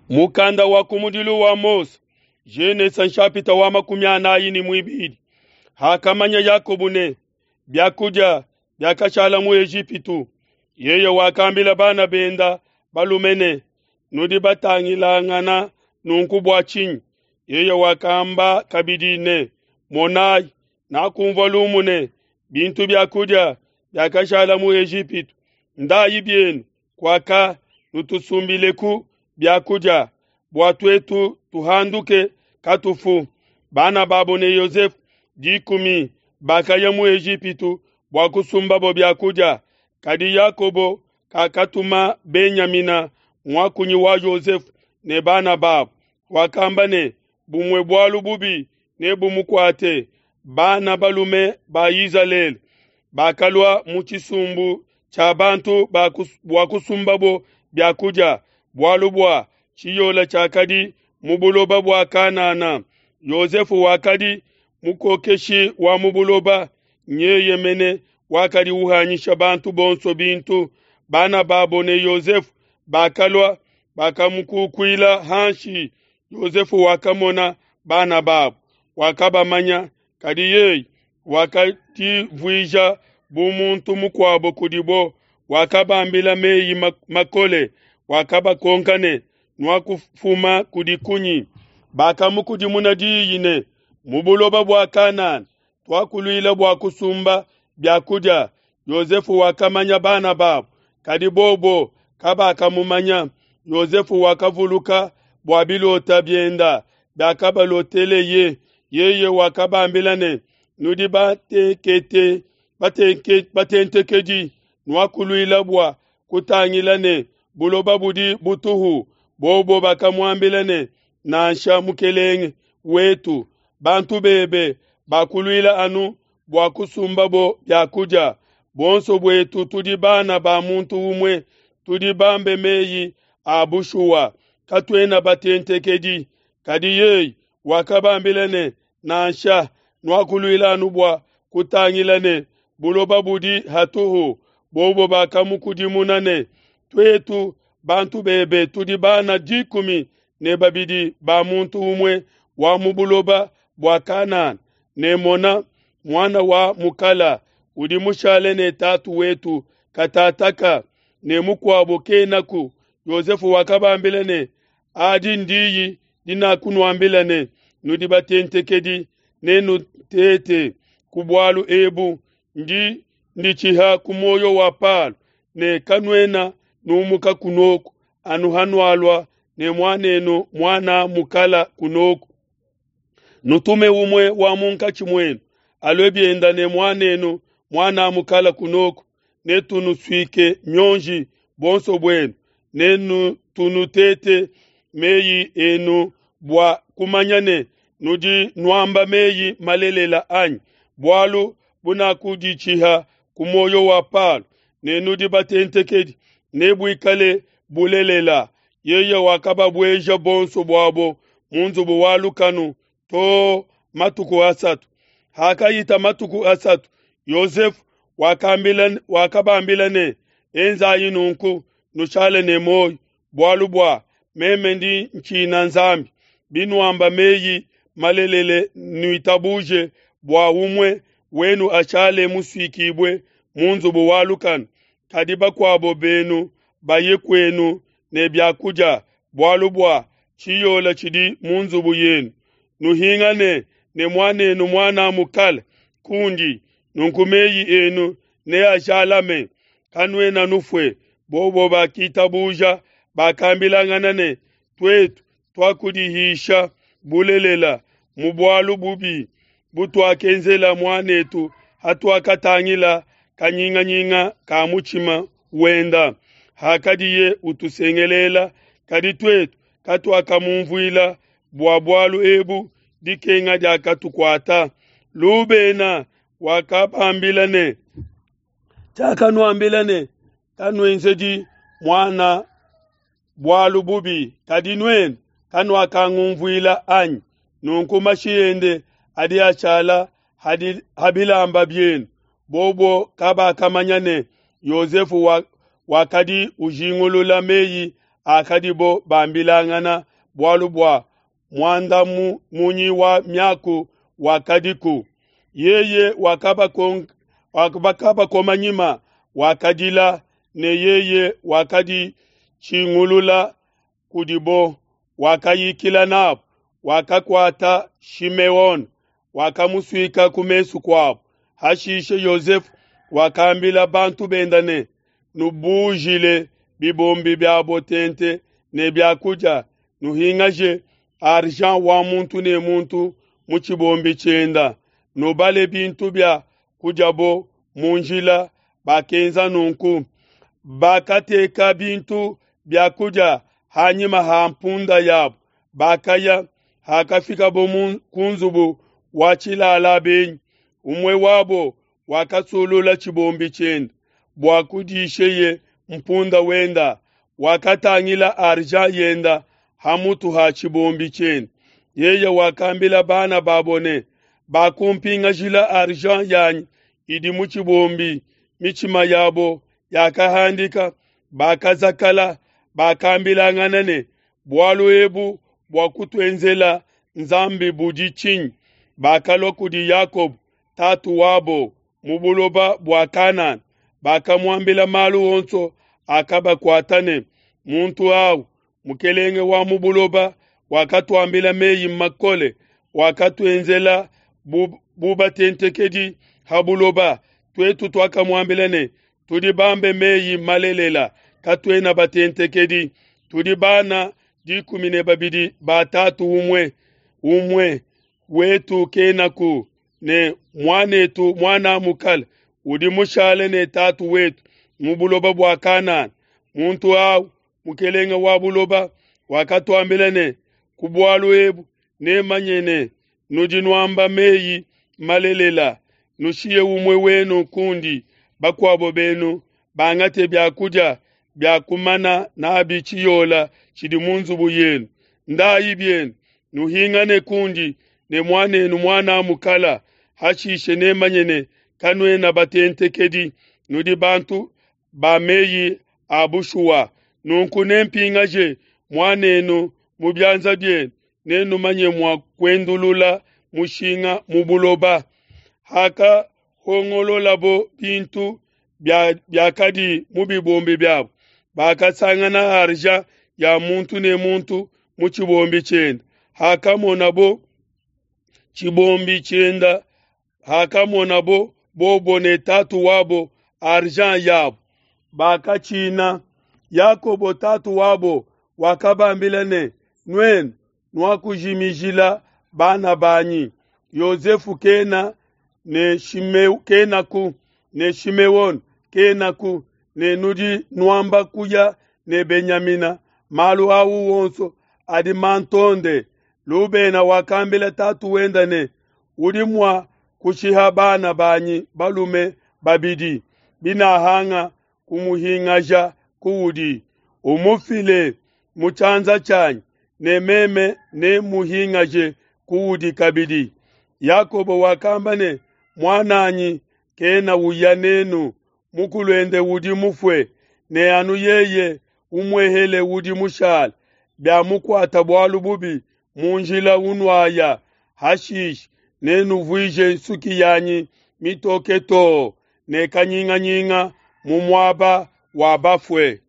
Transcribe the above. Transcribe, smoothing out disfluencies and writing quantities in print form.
Mukanda wa kumudilu wa Mose, Jene sanshapita wa makumyana yini mwibidi. Hakamanya Yakobu ne, byakuja, byakashala mu Ejipitu. Yeye wakambila bana benda, balumene, nudi batangila ngana, nunkubwa chinyi. Yeye wakamba kabidine, monai, na kumvolumune, bintu byakuja, byakashala mu Ejipitu. Ndayi byenu, kwaka, nutusumbileku, byakuja, bwatwetu tuhanduke katufu. Bana babo ne Yosefu, jikumi, bakaya mu Ejipitu, bwakusumba bo byakuja. Kadi Yakobo, kakatuma Benyamina, mwakunyi wa Yosefu, ne bana babo. Wakambane, bumwe bwalu bubi, ne bumukwate, bana balume ba Israeli. Bakalwa muchisumbu, chabantu bwakusumba bo byakuja. Bwalu bwa, chiyola chakadi, mubuloba bwa Kanana. Yosefu wakadi, mukokeshi wa mubuloba, nyeye mene, wakadi uhanyisha bantu bonso bintu. Bana babo ne Yosefu, bakalwa, bakamukukwila hanshi. Yosefu wakamona, bana babo, wakabamanya, kadi yei, wakati vuija, bumuntu mukwabo kudibo, wakabambila meyi makole, wakaba konkane, nwakufuma kudikunyi, baka mukudimuna diyine, mubuloba bwa Kanani, twakuluila bwa kusumba, byakuja. Yosefu wakamanya bana babo, kadi bobo, kaba akamumanya. Yosefu wakavuluka, bwa bilota byenda, byakaba lotele yeye wakabambilane, nudi batentekeji, nwakuluila bwa kutangilane, buloba budi butuhu, bobo bakamwambilane, nansha mukelenge wetu, bantu bebe, bakuluila anu, bwa kusumba bo byakuja. Bonso bwetu tudi bana ba muntu umwe, tudi bambe meyi abushuwa, katwena batentekeji, kadi yei, wakabambilane, nansha, nwakuluila anu bwa kutangilane, buloba budi hatuhu, bobo bakamukudimunane, twetu bantu bebe tudi bana jikumi, ne babidi ba muntu umwe wa mubuloba bwa Kanani, ne mona mwana wa mukala, udi mushale ne tatu wetu katataka, ne mukwabo kenaku. Yosefu wakabambilane, adi ndiyi dina kunwambilane, nudi batentekedi, nenu tete kubwalu ebu, ndi chiha kumoyo wa palo, ne kanwena numuka kunoku, anu hanwalwa, ne mwanenu mwana mukala kunoku. Nutume umwe wa munka chimwenu, alwebyenda ne mwanenu mwana mukala kunoku, ne tunuswike nyonji bonso bwenu, ne tunutete meyi enu bwa kumanyane, nudi nwamba meyi malelela anyi, bwalu bunakudichiha kumoyo wa palo, ne nudi batentekedi, ne bwikale bulelela. Yeye wakaba bweja bonso bwabo, munzu buwalu kanu, to matuku asatu. Hakayita matuku asatu, Yosefu wakabambilane, enza inunku, nushale ne moyo, bwalu bwa, memendi nchina nzambi, binuamba meyi malelele nuitabuje, bwa umwe, wenu achale muswikibwe, munzu buwalu kanu, kadiba kwabo benu, bayekwenu, ne byakuja, bwalu bwa, chiyola chidi munzu buyenu. Nuhingane, ne mwanenu mwana mukala, kundi, nunkumeyi enu, ne ajalame, kanwena nufwe, bobo bakitabuja, bakambilanganane, twetu, twakudihisha, bulelela, mubwalu bubi, butwakenzela mwanetu, hatwakatangila, kanyinga kamuchima, wenda. Hakadiye utusengelela, kadi twetu, katwakamumvuila, bwabwalu ebu, dikenga jakatukwata. Lubena, wakabambilane, chakanwambilane, kanwenzeji mwana bwalu bubi, kadi nwen, kanwakangumvuila anyi, nunkumashiende, adi achala, habilamba byenu, bobo kaba kamanyane. Yosefu wakadi ujingulula meyi akadibo bambilangana bwalu bwa mwanda munyi wa myaku wakadiku yeye wakaba komanyima wakadila ne yeye wakadi chingulula kudibo wakayikila nabo wakakwata Shimeon wakamuswika kumesu kwabo hashishe Yosefu wakambila bantu bendane nubujile bibombi byabo tente ne byakuja nuhingaje argent wa muntu ne muntu muchibombi chenda nubale bintu bya kujabo munjila bakenza nunku bakateka bintu bya kuja hanyima hampunda yabo bakaya hakafika bomu kunzubu wachilala benyi umwe wabo wakatsulula chibombi chenda bwakudisheye mpunda wenda wakatangila arja yenda hamutu ha chibombi chenda yeye wakambila bana babone bakumpinga jila arja yanyi idi muchibombi michima yabo yakahandika bakazakala bakambila nganane bwalu ebu bwakutwenzela nzambi budi chinyi bakalokudi Yakob tatu wabo mubuloba bwa Kanani bakamwambila malu onso akabakwatane muntu au mukelenge wa mubuloba wakatwambila meyi makole wakatwenzela buba tentekedi habuloba twetu twakamwambilane tudibambe meyi malelela katwena batentekedi tudibana dikumine babidi batatu umwe wetu kenaku ne mwanetu mwana mukal udi mushale ne tatu wetu mubuloba bwa Kanani muntu au mukelenga wa buloba wakatwambelane kubwalu ebu ne manyene nujinwamba meyi malelela nushiye umwe wenu kundi bakwabo benu bangate byakuja byakumana na bichiyola chidi munzubu yenu ndayi byenu nuhingane kundi ne mwana mukala hashishe ne manyene kanwe na batentekedi nudi bantu bameyi abushuwa nunku nempingaje mwanenu mubyanza byenu nenu manye mwa kwendulula mushinga mubuloba haka hongolola bo bintu byakadi mubibombi byabo bakasangana arja ya muntu ne muntu muchibombi chenda hakamona bo chibombi chenda hakamona bo bone tatu wabo argent yabo bakachina Yakobo tatu wabo wakabambilane nwen nwakujimijila bana banyi Yosefu kena ne kenaku ne Shimeon kenaku ne nudi nwamba kuya ne Benyamina malu awu wonso adi mantonde lubena wakambila tatu wendane udimwa kushiha bana banyi balume babidi binahanga kumuhingaja kuudi umufile muchanza chanyi ne meme ne muhingaje kuudi kabidi Yakobo wakambane mwananyi kena uyanenu mukulwende udi mufwe ne anu yeye umwehele udi mushal bya mukwata bwalu bubi munjila unwaya hashish nenu vuije nsuki yanyi mitoketo ne kanyinga nyinga mumwaba wabafwe